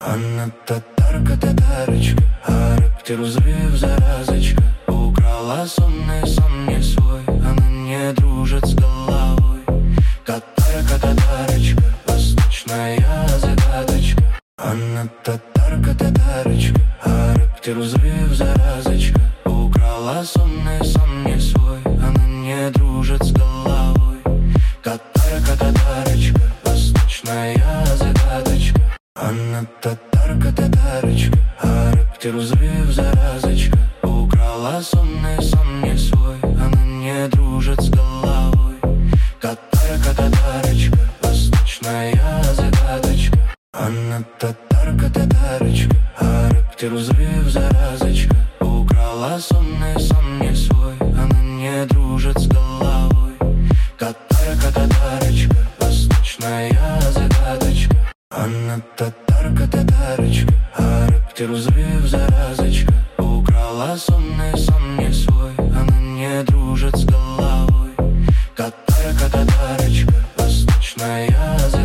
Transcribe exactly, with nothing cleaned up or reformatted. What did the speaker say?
Она татарка, татарочка, характер взрыв, заразочка. Украла сонный сон не свой, она не дружит с головой. Татарка, татарочка, восточная загадочка. Она татарка, татарочка, характер взрыв, заразочка. Украла сонный сон не свой, она не дружит с головой. Татарка, татарочка, восточная загадочка. Она татарка, татарочка, характер взрыв, заразочка. Украла сонный сон не свой, она не дружит с головой. Татарка, татарочка, восточная загадочка. Она татарка, татарочка, характер взрыв, заразочка. Украла сонный сон не свой, она не дружит с головой. Татарка, татарочка, восточная загадочка. Она татарка, татарочка, характер взрыв, заразочка. Украла сонный сон не свой.